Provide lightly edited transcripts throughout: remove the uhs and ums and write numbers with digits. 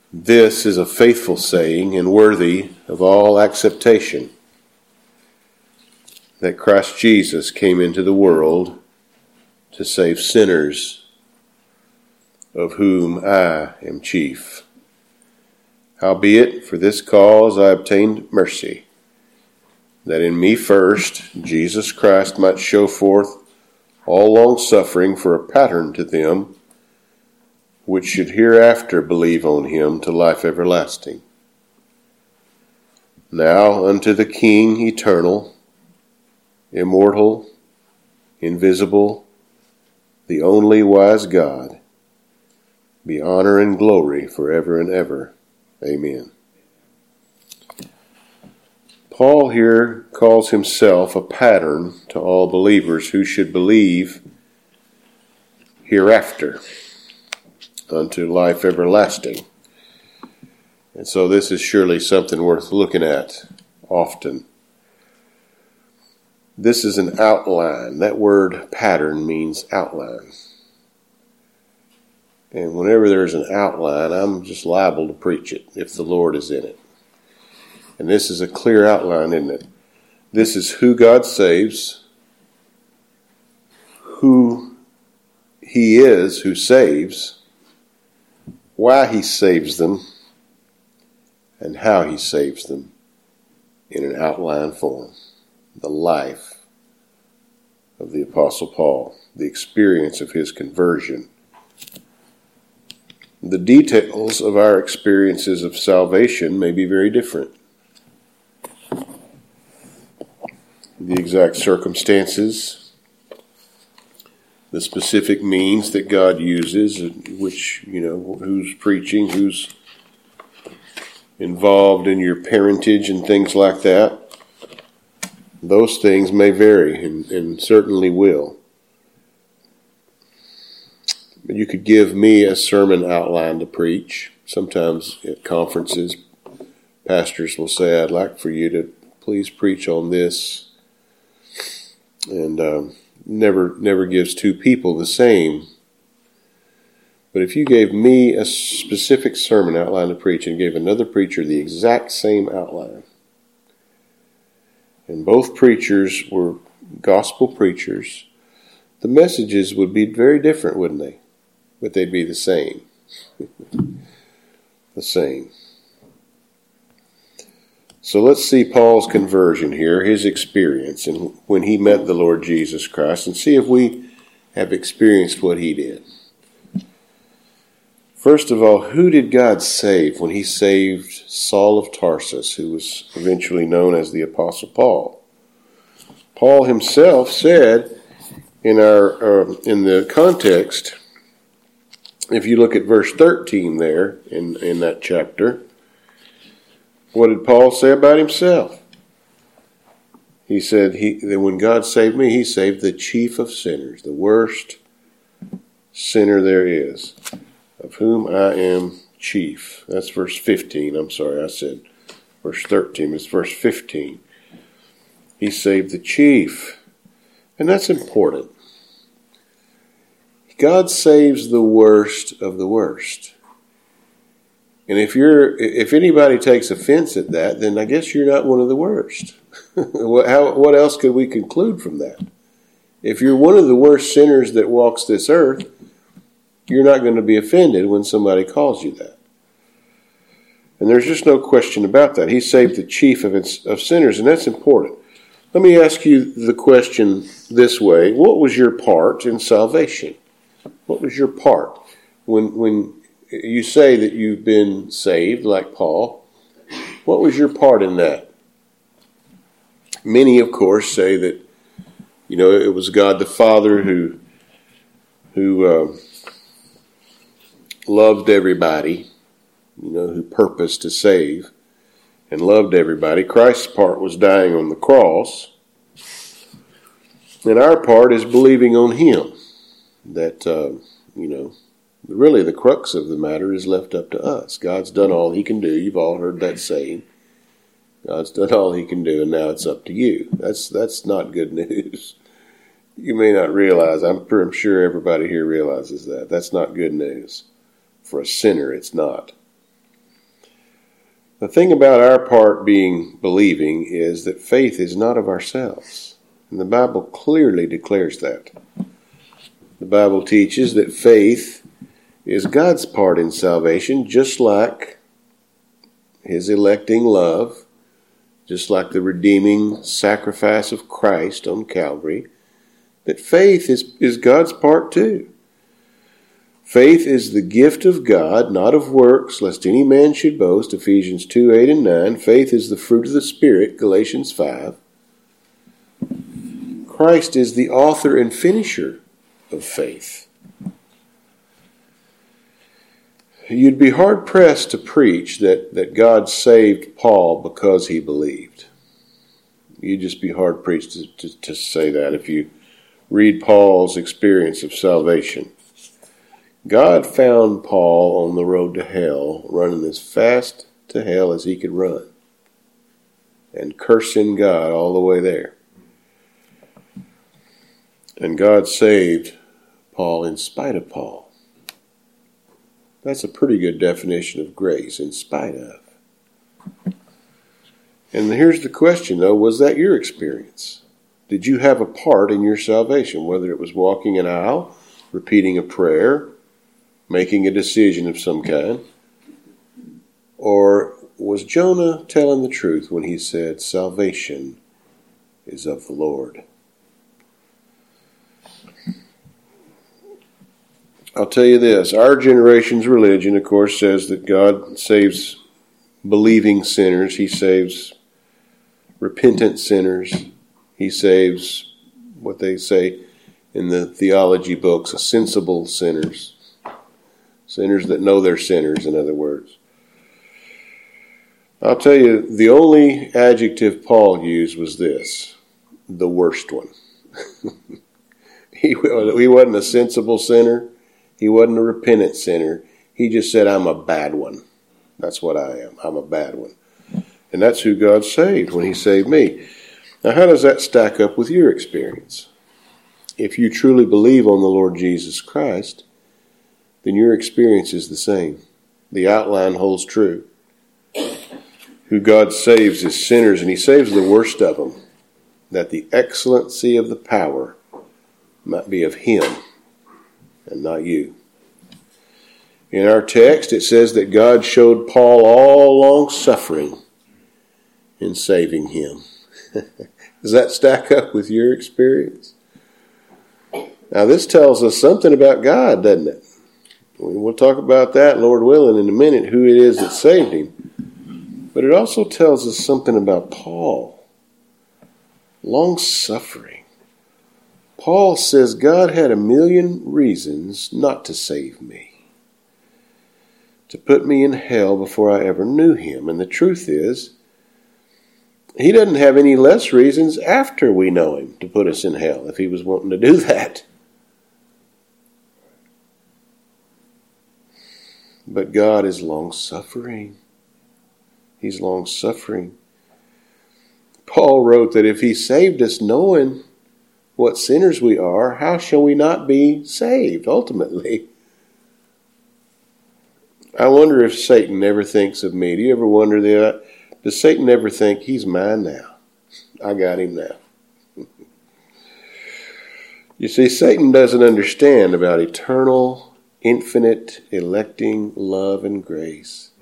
This is a faithful saying and worthy of all acceptation, that Christ Jesus came into the world to save sinners, of whom I am chief. Howbeit, for this cause I obtained mercy, that in me first Jesus Christ might show forth all long-suffering for a pattern to them which should hereafter believe on him to life everlasting. Now unto the King eternal, immortal, invisible, the only wise God, be honor and glory forever and ever. Amen. Paul here calls himself a pattern to all believers who should believe hereafter unto life everlasting. And so this is surely something worth looking at often. This is an outline. That word pattern means outline. And whenever there's an outline, I'm just liable to preach it if the Lord is in it. And this is a clear outline, isn't it? This is who God saves, who He is who saves, why He saves them, and how He saves them in an outline form. The life of the Apostle Paul, the experience of his conversion. The details of our experiences of salvation may be very different. The exact circumstances, the specific means that God uses, which, who's preaching, who's involved in your parentage and things like that, those things may vary and certainly will. You could give me a sermon outline to preach. Sometimes at conferences, pastors will say, I'd like for you to please preach on this. And never gives two people the same. But if you gave me a specific sermon outline to preach and gave another preacher the exact same outline, and both preachers were gospel preachers, the messages would be very different, wouldn't they? But they'd be the same. The same. So let's see Paul's conversion here, his experience, and when he met the Lord Jesus Christ, and see if we have experienced what he did. First of all, who did God save when he saved Saul of Tarsus, who was eventually known as the Apostle Paul? Paul himself said in the context, if you look at verse 13 there in that chapter, what did Paul say about himself? He said that when God saved me, he saved the chief of sinners, the worst sinner there is, of whom I am chief. That's verse 15. I'm sorry, I said verse 13. It's verse 15. He saved the chief. And that's important. God saves the worst of the worst. And if anybody takes offense at that, then I guess you're not one of the worst. What else could we conclude from that? If you're one of the worst sinners that walks this earth, you're not going to be offended when somebody calls you that. And there's just no question about that. He saved the chief of sinners, and that's important. Let me ask you the question this way. What was your part in salvation? What was your part? When you say that you've been saved, like Paul, what was your part in that? Many, of course, say that, it was God the Father who loved everybody, who purposed to save and loved everybody. Christ's part was dying on the cross. And our part is believing on him. That, really the crux of the matter is left up to us. God's done all he can do. You've all heard that saying. God's done all he can do, and now it's up to you. That's not good news. You may not realize, I'm sure everybody here realizes that. That's not good news. For a sinner, it's not. The thing about our part being believing is that faith is not of ourselves. And the Bible clearly declares that. The Bible teaches that faith is God's part in salvation, just like His electing love, just like the redeeming sacrifice of Christ on Calvary, that faith is God's part too. Faith is the gift of God, not of works, lest any man should boast, Ephesians 2, 8 and 9. Faith is the fruit of the Spirit, Galatians 5. Christ is the author and finisher of faith. You'd be hard-pressed to preach that God saved Paul because he believed. You'd just be hard-pressed to say that if you read Paul's experience of salvation. God found Paul on the road to hell, running as fast to hell as he could run, and cursing God all the way there. And God saved Paul in spite of Paul. That's a pretty good definition of grace, in spite of. And here's the question, though, was that your experience? Did you have a part in your salvation, whether it was walking an aisle, repeating a prayer, making a decision of some kind? Or was Jonah telling the truth when he said, salvation is of the Lord? I'll tell you this, our generation's religion, of course, says that God saves believing sinners. He saves repentant sinners. He saves what they say in the theology books, sensible sinners. Sinners that know they're sinners, in other words. I'll tell you, the only adjective Paul used was this, the worst one. He wasn't a sensible sinner. He wasn't a repentant sinner. He just said, I'm a bad one. That's what I am. I'm a bad one. And that's who God saved when He saved me. Now, how does that stack up with your experience? If you truly believe on the Lord Jesus Christ, then your experience is the same. The outline holds true. Who God saves is sinners, and He saves the worst of them, that the excellency of the power might be of Him and not you. In our text, it says that God showed Paul all long suffering in saving him. Does that stack up with your experience? Now, this tells us something about God, doesn't it? We'll talk about that, Lord willing, in a minute, who it is that saved him. But it also tells us something about Paul. Long suffering. Paul says God had a million reasons not to save me, to put me in hell before I ever knew Him. And the truth is, He doesn't have any less reasons after we know Him to put us in hell if He was wanting to do that. But God is long-suffering. He's long-suffering. Paul wrote that if He saved us knowing what sinners we are, how shall we not be saved ultimately? I wonder if Satan ever thinks of me. Do you ever wonder that? Does Satan ever think, he's mine now? I got him now. You see, Satan doesn't understand about eternal, infinite, electing love and grace.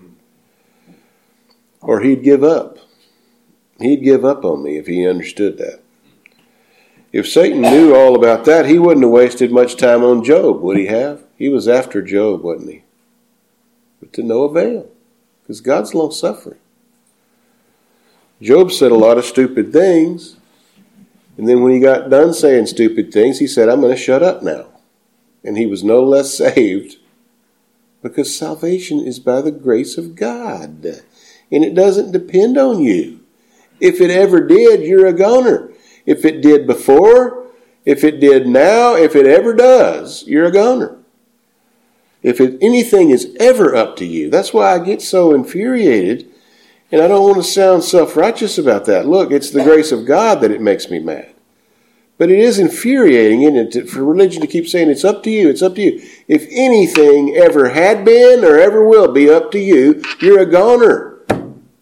Or he'd give up. He'd give up on me if he understood that. If Satan knew all about that, he wouldn't have wasted much time on Job, would he have? He was after Job, wasn't he? But to no avail, because God's long-suffering. Job said a lot of stupid things, and then when he got done saying stupid things, he said, I'm going to shut up now. And he was no less saved, because salvation is by the grace of God, and it doesn't depend on you. If it ever did, you're a goner. If it did before, if it did now, if it ever does, you're a goner. If anything is ever up to you, that's why I get so infuriated, and I don't want to sound self-righteous about that. Look, it's the grace of God that it makes me mad. But it is infuriating, isn't it, for religion to keep saying it's up to you, it's up to you. If anything ever had been or ever will be up to you, you're a goner.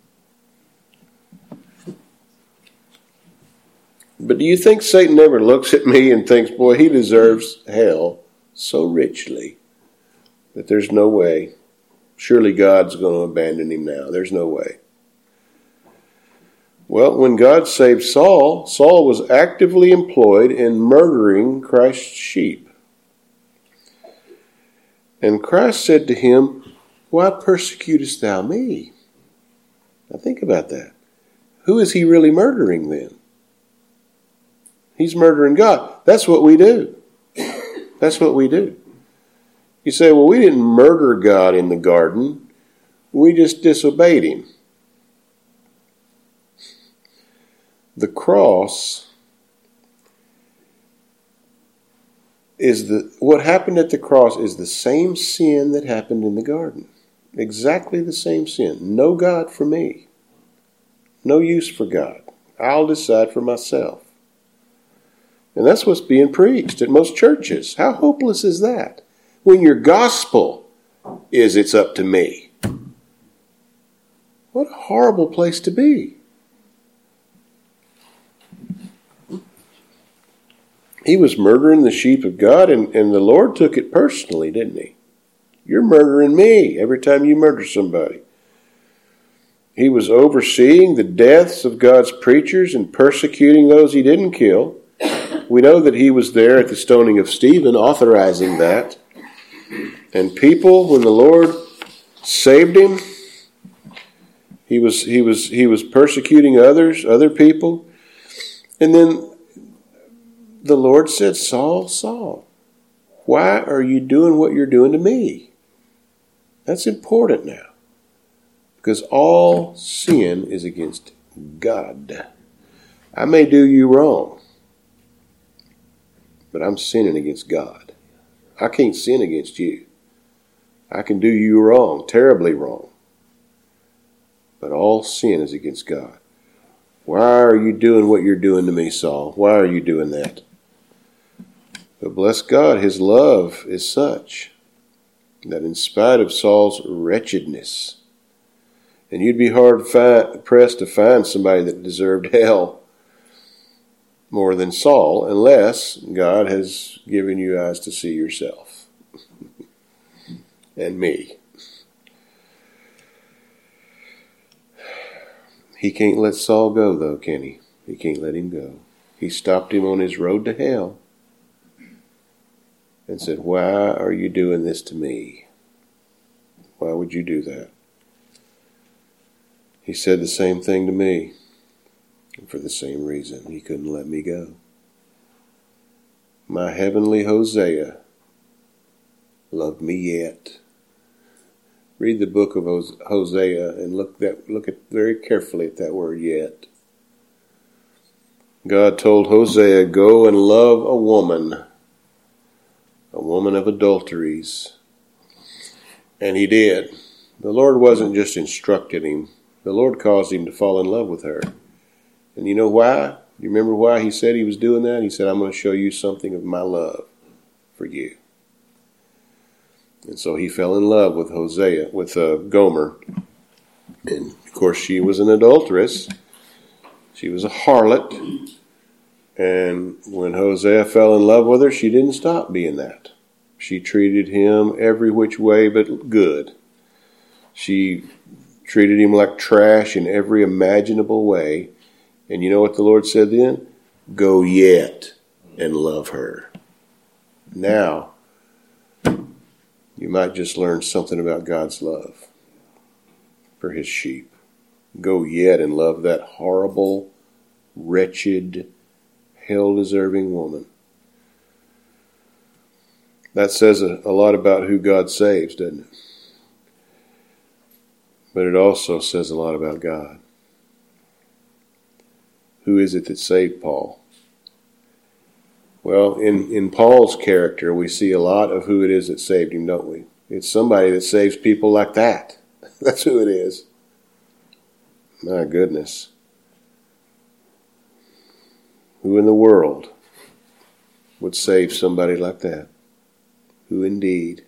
But do you think Satan ever looks at me and thinks, boy, he deserves hell so richly that there's no way. Surely God's going to abandon him now. There's no way. Well, when God saved Saul, Saul was actively employed in murdering Christ's sheep. And Christ said to him, why persecutest thou me? Now think about that. Who is he really murdering then? He's murdering God. That's what we do. That's what we do. You say, well, we didn't murder God in the garden. We just disobeyed him. The cross what happened at the cross is the same sin that happened in the garden. Exactly the same sin. No God for me. No use for God. I'll decide for myself. And that's what's being preached at most churches. How hopeless is that? When your gospel is it's up to me. What a horrible place to be. He was murdering the sheep of God, and the Lord took it personally, didn't he? You're murdering me every time you murder somebody. He was overseeing the deaths of God's preachers and persecuting those he didn't kill. We know that he was there at the stoning of Stephen, authorizing that. And people, when the Lord saved him, he was persecuting other people. And then the Lord said, Saul, Saul, why are you doing what you're doing to me? That's important now. Because all sin is against God. I may do you wrong, but I'm sinning against God. I can't sin against you. I can do you wrong, terribly wrong. But all sin is against God. Why are you doing what you're doing to me, Saul? Why are you doing that? But bless God, his love is such that in spite of Saul's wretchedness, and you'd be hard-pressed to find somebody that deserved hell more than Saul, unless God has given you eyes to see yourself and me. He can't let Saul go, though, can he? He can't let him go. He stopped him on his road to hell and said, why are you doing this to me? Why would you do that? He said the same thing to me. And for the same reason, he couldn't let me go. My heavenly Hosea loved me yet. Read the book of Hosea and look very carefully at that word yet. God told Hosea, go and love a woman of adulteries. And he did. The Lord wasn't just instructing him. The Lord caused him to fall in love with her. And you know why? You remember why he said he was doing that? He said, I'm going to show you something of my love for you. And so he fell in love with Gomer. And of course she was an adulteress. She was a harlot. And when Hosea fell in love with her, she didn't stop being that. She treated him every which way but good. She treated him like trash in every imaginable way. And you know what the Lord said then? Go yet and love her. Now, you might just learn something about God's love for his sheep. Go yet and love that horrible, wretched, hell-deserving woman. That says a lot about who God saves, doesn't it? But it also says a lot about God. Who is it that saved Paul? Well, in Paul's character, we see a lot of who it is that saved him, don't we? It's somebody that saves people like that. That's who it is. My goodness. Who in the world would save somebody like that? Who indeed?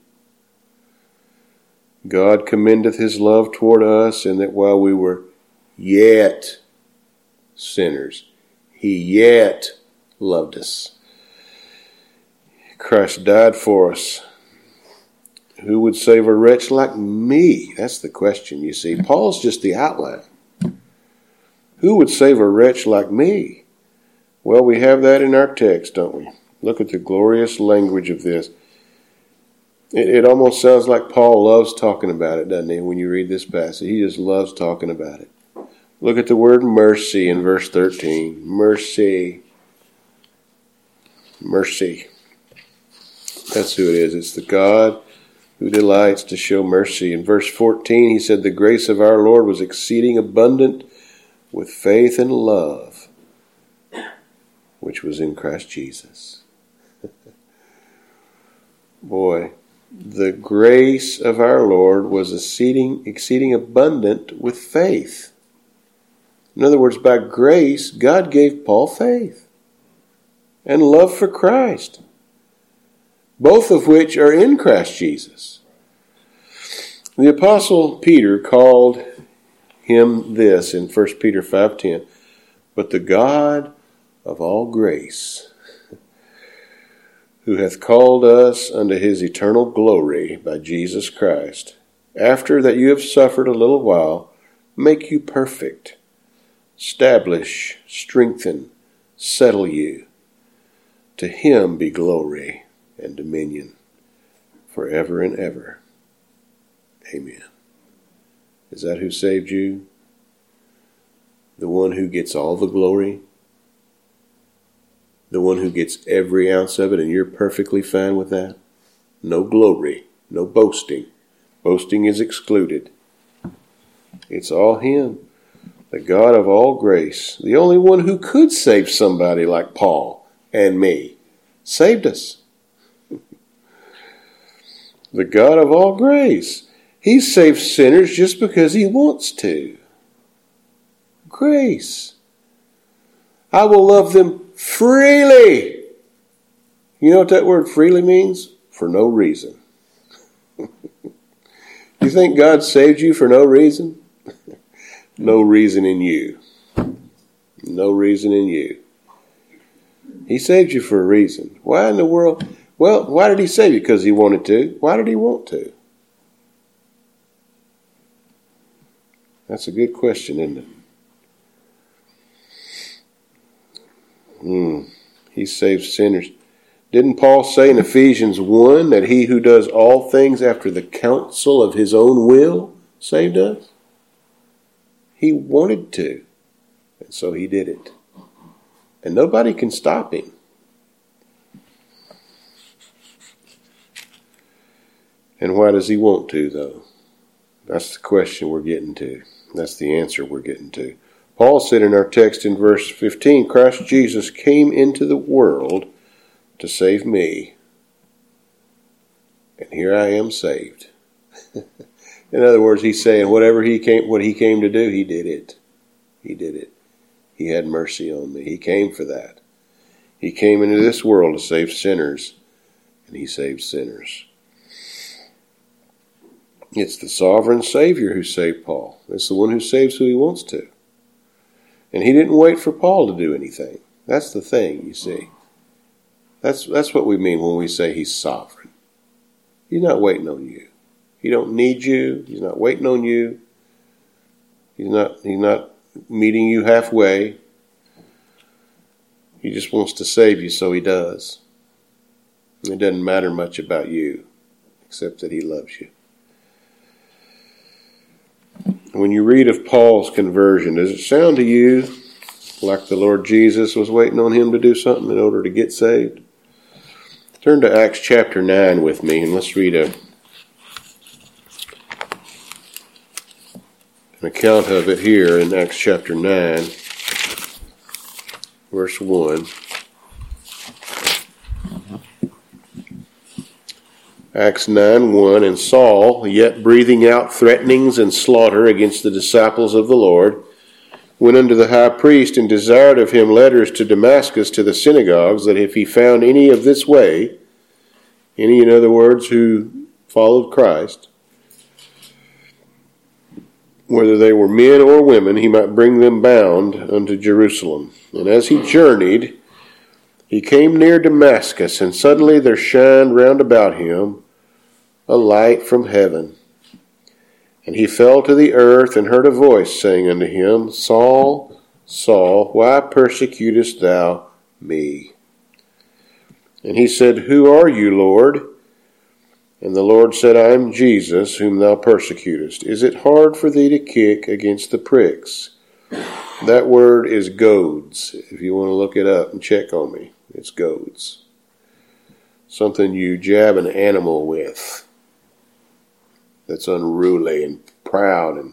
God commendeth his love toward us, and that while we were yet sinners, He yet loved us. Christ died for us. Who would save a wretch like me? That's the question, you see. Paul's just the outline. Who would save a wretch like me? Well, we have that in our text, don't we? Look at the glorious language of this. It almost sounds like Paul loves talking about it, doesn't he, when you read this passage? He just loves talking about it. Look at the word mercy in verse 13. Mercy. Mercy. That's who it is. It's the God who delights to show mercy. In verse 14, he said, the grace of our Lord was exceeding abundant with faith and love, which was in Christ Jesus. Boy, the grace of our Lord was exceeding abundant with faith. In other words, by grace, God gave Paul faith and love for Christ, both of which are in Christ Jesus. The Apostle Peter called him this in 1 Peter 5:10, but the God of all grace, who hath called us unto his eternal glory by Jesus Christ, after that you have suffered a little while, make you perfect, establish, strengthen, settle you. To him be glory and dominion forever and ever. Amen. Is that who saved you? The one who gets all the glory? The one who gets every ounce of it, and you're perfectly fine with that? No glory, no boasting. Boasting is excluded. It's all him, the God of all grace, the only one who could save somebody like Paul and me, saved us. The God of all grace. He saves sinners just because he wants to. Grace. I will love them freely. You know what that word freely means? For no reason. You think God saved you for no reason? No reason in you. No reason in you. He saved you for a reason. Why in the world? Well, why did he save you? Because he wanted to. Why did he want to? That's a good question, isn't it? He saves sinners. Didn't Paul say in Ephesians 1 that he who does all things after the counsel of his own will saved us? He wanted to, and so he did it. And nobody can stop him. And why does he want to, though? That's the question we're getting to. That's the answer we're getting to. Paul said in our text in verse 15, Christ Jesus came into the world to save me. And here I am saved. In other words, he's saying what he came to do, he did it. He did it. He had mercy on me. He came for that. He came into this world to save sinners, and he saved sinners. It's the sovereign Savior who saved Paul. It's the one who saves who he wants to. And he didn't wait for Paul to do anything. That's the thing, you see. That's what we mean when we say he's sovereign. He's not waiting on you. He don't need you. He's not waiting on you. He's not meeting you halfway. He just wants to save you, so he does. It doesn't matter much about you, except that he loves you. When you read of Paul's conversion, does it sound to you like the Lord Jesus was waiting on him to do something in order to get saved? Turn to Acts chapter 9 with me, and let's read an account of it here in Acts chapter 9, verse 1. Acts 9:1, and Saul, yet breathing out threatenings and slaughter against the disciples of the Lord, went unto the high priest and desired of him letters to Damascus to the synagogues, that if he found any of this way, any, in other words, who followed Christ, whether they were men or women, he might bring them bound unto Jerusalem. And as he journeyed, he came near Damascus, and suddenly there shined round about him a light from heaven. And he fell to the earth, and heard a voice saying unto him, Saul, Saul, why persecutest thou me? And he said, Who are you, Lord? And the Lord said, I am Jesus, whom thou persecutest. Is it hard for thee to kick against the pricks? That word is goads. If you want to look it up and check on me, it's goads. Something you jab an animal with that's unruly and proud and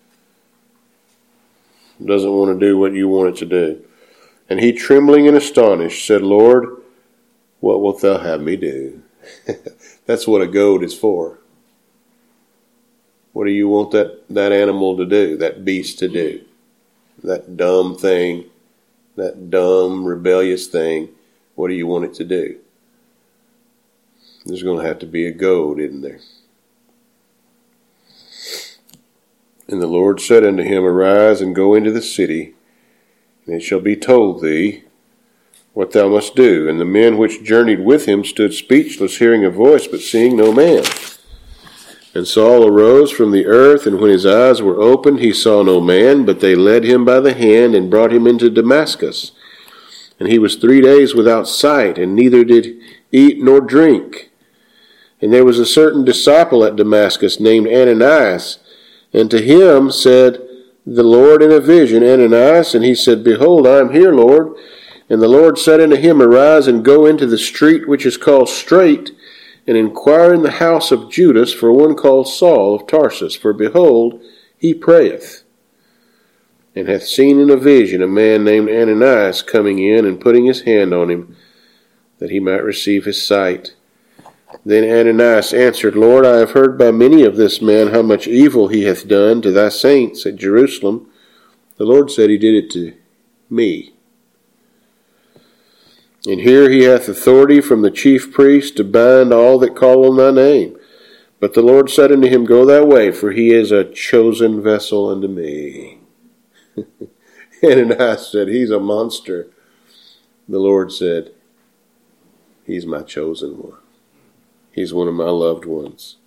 doesn't want to do what you want it to do. And he, trembling and astonished, said, Lord, what wilt thou have me do? That's what a goad is for. What do you want that animal to do, that beast to do? That dumb thing, that dumb, rebellious thing, what do you want it to do? There's going to have to be a goad, isn't there? And the Lord said unto him, Arise and go into the city, and it shall be told thee what thou must do. And the men which journeyed with him stood speechless, hearing a voice, but seeing no man. And Saul arose from the earth, and when his eyes were opened, he saw no man, but they led him by the hand and brought him into Damascus. And he was 3 days without sight, and neither did eat nor drink. And there was a certain disciple at Damascus named Ananias, and to him said the Lord in a vision, Ananias, and he said, Behold, I am here, Lord. And the Lord said unto him, Arise and go into the street which is called Straight, and inquire in the house of Judas for one called Saul of Tarsus. For behold, he prayeth, and hath seen in a vision a man named Ananias coming in and putting his hand on him, that he might receive his sight. Then Ananias answered, Lord, I have heard by many of this man how much evil he hath done to thy saints at Jerusalem. The Lord said he did it to me. And here he hath authority from the chief priest to bind all that call on thy name. But the Lord said unto him, Go thy way, for he is a chosen vessel unto me. Ananias said, He's a monster. The Lord said, He's my chosen one. He's one of my loved ones.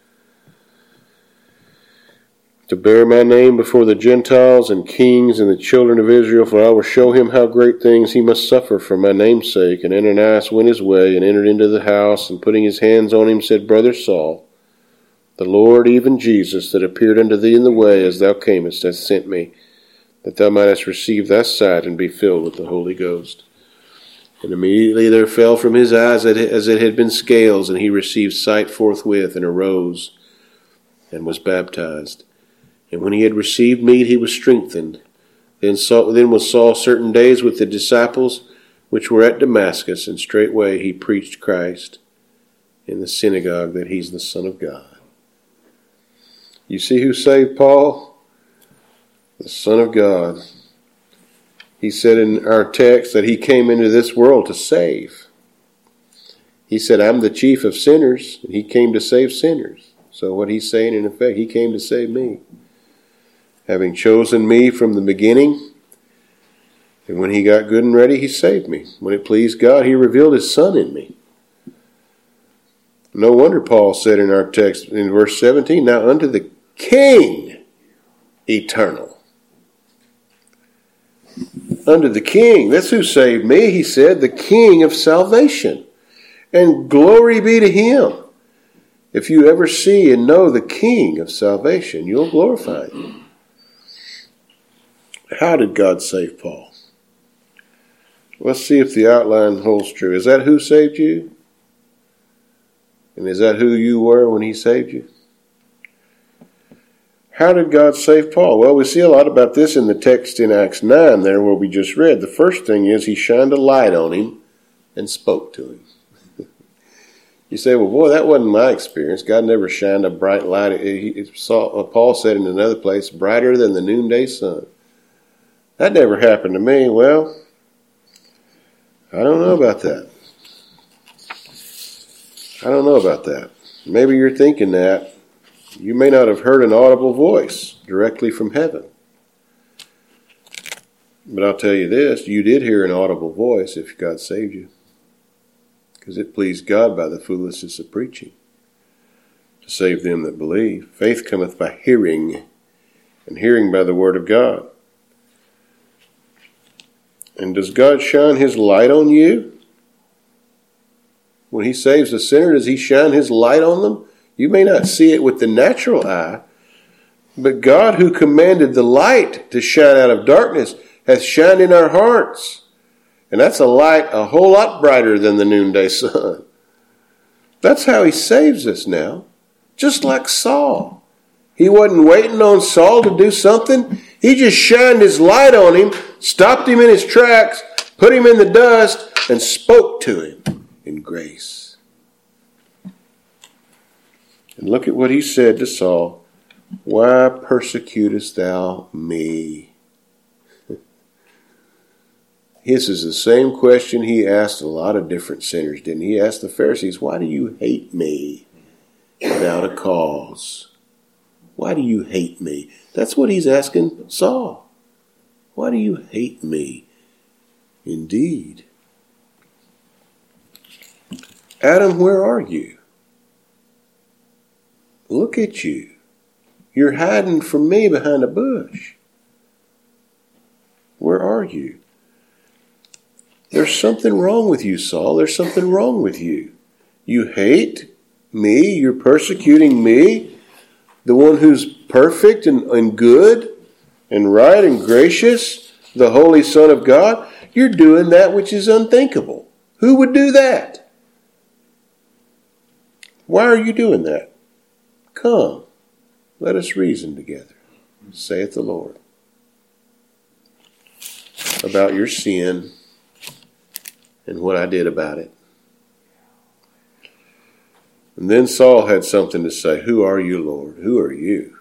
To bear my name before the Gentiles and kings and the children of Israel, for I will show him how great things he must suffer for my name's sake. And Ananias went his way and entered into the house, and putting his hands on him said, Brother Saul, the Lord, even Jesus, that appeared unto thee in the way as thou camest, hath sent me, that thou mightest receive thy sight and be filled with the Holy Ghost. And immediately there fell from his eyes as it had been scales, and he received sight forthwith, and arose, and was baptized. And when he had received meat, he was strengthened. Then was Saul certain days with the disciples which were at Damascus, and straightway he preached Christ in the synagogue, that he's the Son of God. You see who saved Paul? The Son of God. He said in our text that he came into this world to save. He said, I'm the chief of sinners, and he came to save sinners. So what he's saying, in effect, he came to save me. Having chosen me from the beginning, and when he got good and ready, he saved me. When it pleased God, he revealed his Son in me. No wonder Paul said in our text in verse 17, Now unto the King eternal. Unto the King. That's who saved me, he said, the King of salvation. And glory be to him. If you ever see and know the King of salvation, you'll glorify him. How did God save Paul? Let's see if the outline holds true. Is that who saved you? And is that who you were when he saved you? How did God save Paul? Well, we see a lot about this in the text in Acts 9 there where we just read. The first thing is he shined a light on him and spoke to him. You say, well, boy, that wasn't my experience. God never shined a bright light. Paul said in another place, brighter than the noonday sun. That never happened to me. Well, I don't know about that. I don't know about that. Maybe you're thinking that. You may not have heard an audible voice directly from heaven. But I'll tell you this, you did hear an audible voice if God saved you. Because it pleased God by the foolishness of preaching to save them that believe. Faith cometh by hearing, and hearing by the word of God. And does God shine his light on you? When he saves a sinner, does he shine his light on them? You may not see it with the natural eye, but God, who commanded the light to shine out of darkness, hath shined in our hearts. And that's a light a whole lot brighter than the noonday sun. That's how he saves us now. Just like Saul. He wasn't waiting on Saul to do something. He just shined his light on him, stopped him in his tracks, put him in the dust, and spoke to him in grace. And look at what he said to Saul. Why persecutest thou me? This is the same question he asked a lot of different sinners, didn't he? He asked the Pharisees, why do you hate me without a cause? Why do you hate me? That's what he's asking Saul. Why do you hate me? Indeed. Adam, where are you? Look at you. You're hiding from me behind a bush. Where are you? There's something wrong with you, Saul. There's something wrong with you. You hate me. You're persecuting me, the one who's perfect and good and right and gracious, the Holy Son of God. You're doing that which is unthinkable. Who would do that? Why are you doing that? Come, let us reason together, saith the Lord, about your sin and what I did about it. And then Saul had something to say. Who are you, Lord? Who are you?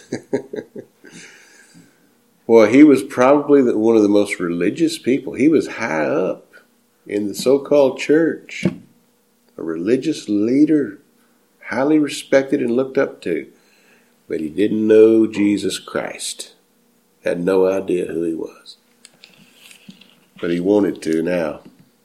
Well, he was probably one of the most religious people. He was high up in the so-called church, a religious leader, highly respected and looked up to. But he didn't know Jesus Christ. Had no idea who he was. But he wanted to now.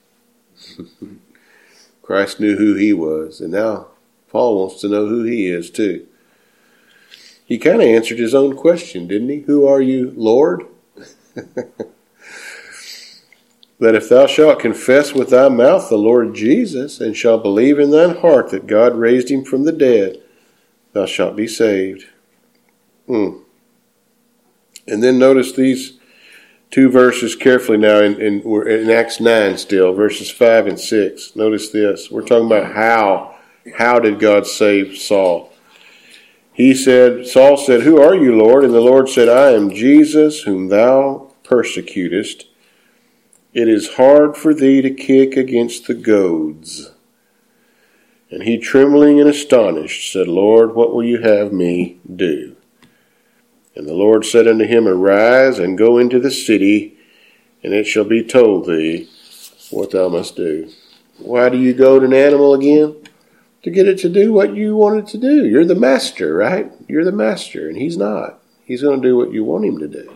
Christ knew who he was, and now Paul wants to know who he is too. He kind of answered his own question, didn't he? Who are you, Lord? That if thou shalt confess with thy mouth the Lord Jesus, and shalt believe in thine heart that God raised him from the dead, thou shalt be saved. And then notice these two verses carefully now. We're in Acts 9 still, verses 5 and 6. Notice this. We're talking about how did God save Saul? Saul said, who are you, Lord? And the Lord said, I am Jesus, whom thou persecutest. It is hard for thee to kick against the goads. And he, trembling and astonished, said, Lord, what will you have me do? And the Lord said unto him, arise and go into the city, and it shall be told thee what thou must do. Why do you goad an animal again? To get it to do what you want it to do. You're the master, right? You're the master, and he's not. He's going to do what you want him to do.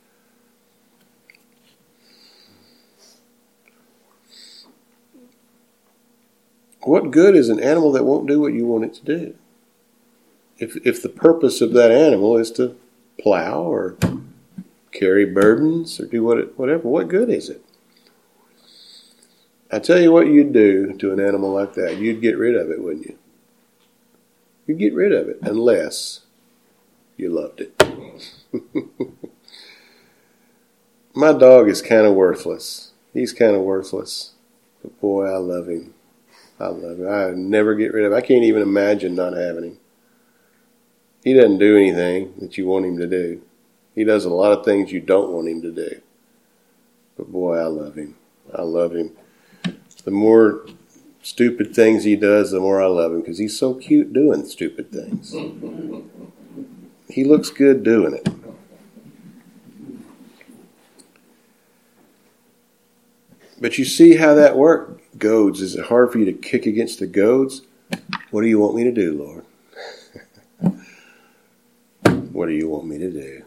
What good is an animal that won't do what you want it to do? If the purpose of that animal is to plow or carry burdens or do whatever, what good is it? I tell you what you'd do to an animal like that. You'd get rid of it, wouldn't you? You'd get rid of it unless you loved it. My dog is kind of worthless. He's kind of worthless. But boy, I love him. I love him. I never get rid of him. I can't even imagine not having him. He doesn't do anything that you want him to do. He does a lot of things you don't want him to do. But boy, I love him. I love him. The more stupid things he does, the more I love him, because he's so cute doing stupid things. He looks good doing it. But you see how that works? Goads. Is it hard for you to kick against the goads? What do you want me to do, Lord? What do you want me to do?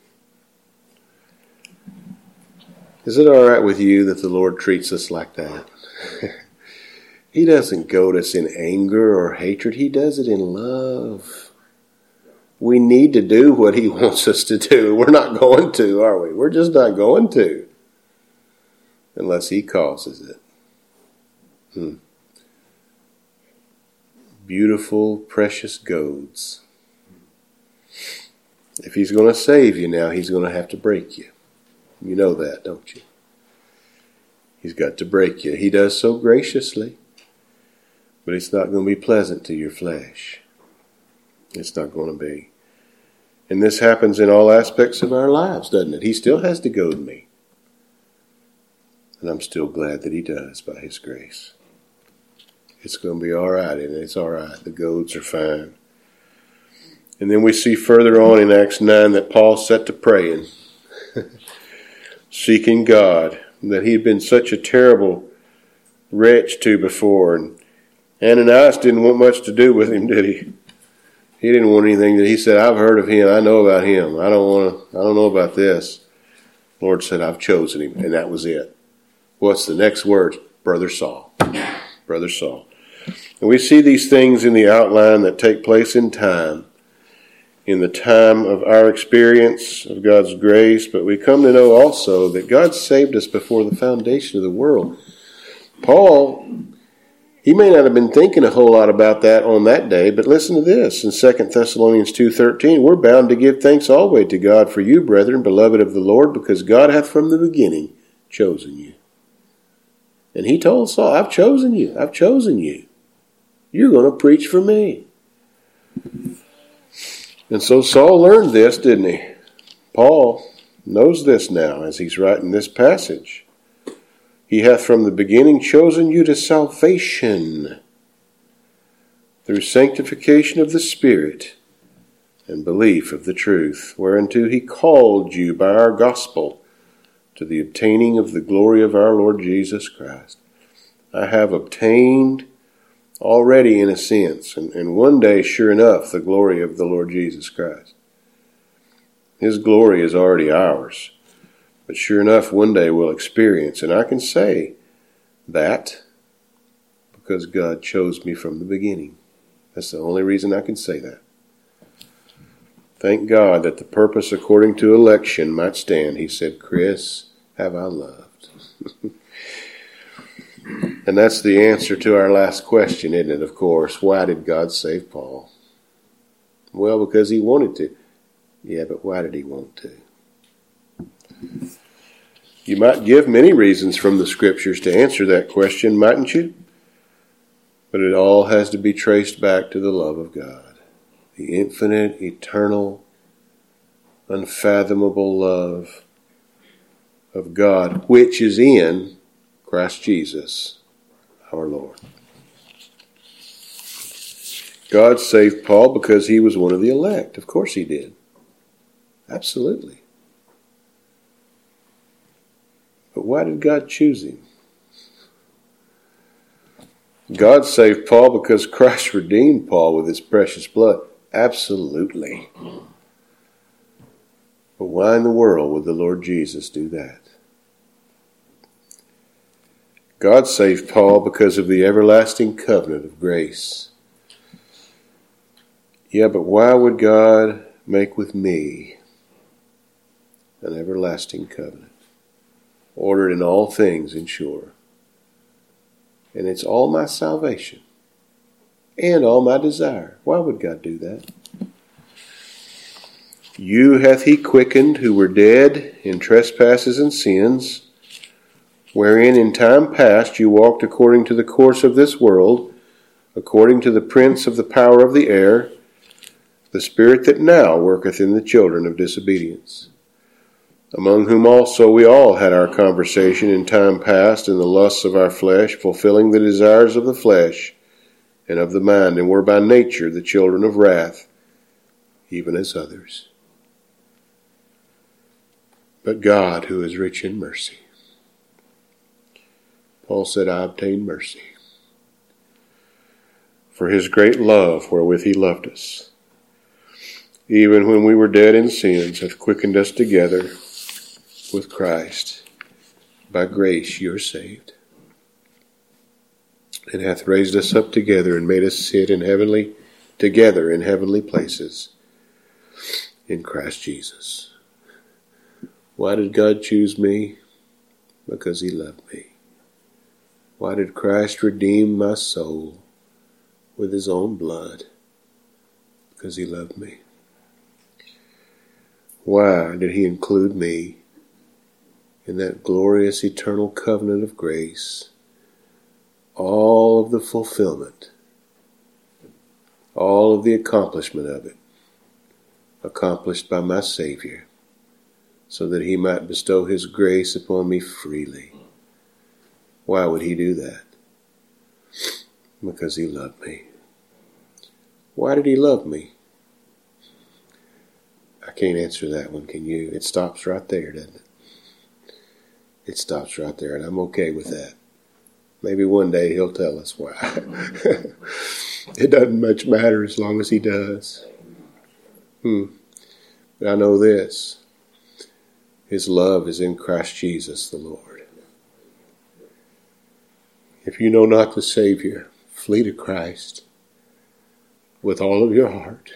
Is it all right with you that the Lord treats us like that? He doesn't goad us in anger or hatred. He does it in love. We need to do what He wants us to do. We're not going to, are we? We're just not going to. Unless He causes it. Beautiful, precious goads. If He's going to save you now, He's going to have to break you. You know that, don't you? He's got to break you. He does so graciously. But it's not going to be pleasant to your flesh. It's not going to be. And this happens in all aspects of our lives, doesn't it? He still has to goad me. And I'm still glad that He does by His grace. It's going to be all right, and it's all right. The goads are fine. And then we see further on in Acts 9 that Paul set to praying, seeking God, that he had been such a terrible wretch to before. And Ananias didn't want much to do with him, did he? He didn't want anything. That he said, I've heard of him. I know about him. I don't know about this. The Lord said, I've chosen him. And that was it. What's the next word? Brother Saul. Brother Saul. And we see these things in the outline that take place in time, in the time of our experience of God's grace, but we come to know also that God saved us before the foundation of the world. Paul, he may not have been thinking a whole lot about that on that day, but listen to this. In 2 Thessalonians 2:13, we're bound to give thanks always to God for you, brethren, beloved of the Lord, because God hath from the beginning chosen you. And he told Saul, I've chosen you. I've chosen you. You're going to preach for me. And so Saul learned this, didn't he? Paul knows this now as he's writing this passage. He hath from the beginning chosen you to salvation through sanctification of the Spirit and belief of the truth, whereunto He called you by our gospel to the obtaining of the glory of our Lord Jesus Christ. I have obtained already in a sense, and one day, sure enough, the glory of the Lord Jesus Christ. His glory is already ours. But sure enough, one day we'll experience. And I can say that because God chose me from the beginning. That's the only reason I can say that. Thank God that the purpose according to election might stand. He said, Chris, have I loved? And that's the answer to our last question, isn't it, of course? Why did God save Paul? Well, because He wanted to. Yeah, but why did He want to? You might give many reasons from the Scriptures to answer that question, mightn't you? But it all has to be traced back to the love of God. The infinite, eternal, unfathomable love of God, which is in Christ Jesus, our Lord. God saved Paul because he was one of the elect. Of course He did. Absolutely. But why did God choose him? God saved Paul because Christ redeemed Paul with His precious blood. Absolutely. But why in the world would the Lord Jesus do that? God saved Paul because of the everlasting covenant of grace. Yeah, but why would God make with me an everlasting covenant, ordered in all things and sure? And it's all my salvation and all my desire. Why would God do that? You hath He quickened who were dead in trespasses and sins, wherein in time past you walked according to the course of this world, according to the prince of the power of the air, the spirit that now worketh in the children of disobedience, among whom also we all had our conversation in time past in the lusts of our flesh, fulfilling the desires of the flesh and of the mind, and were by nature the children of wrath, even as others. But God, who is rich in mercy, Paul said, I obtained mercy for His great love wherewith He loved us, even when we were dead in sins, hath quickened us together with Christ. By grace you are saved, and hath raised us up together and made us sit together in heavenly places in Christ Jesus. Why did God choose me? Because he loved me. Why did Christ redeem my soul with his own blood? Because he loved me. Why did he include me in that glorious eternal covenant of grace? All of the fulfillment, all of the accomplishment of it, accomplished by my Savior, so that he might bestow his grace upon me freely. Why would he do that? Because he loved me. Why did he love me? I can't answer that one, can you? It stops right there, doesn't it? It stops right there, and I'm okay with that. Maybe one day he'll tell us why. It doesn't much matter as long as he does. But I know this. His love is in Christ Jesus the Lord. If you know not the Savior, flee to Christ with all of your heart.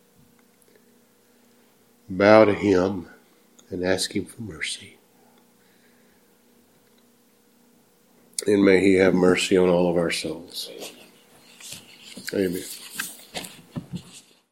Bow to him and ask him for mercy. And may he have mercy on all of our souls. Amen.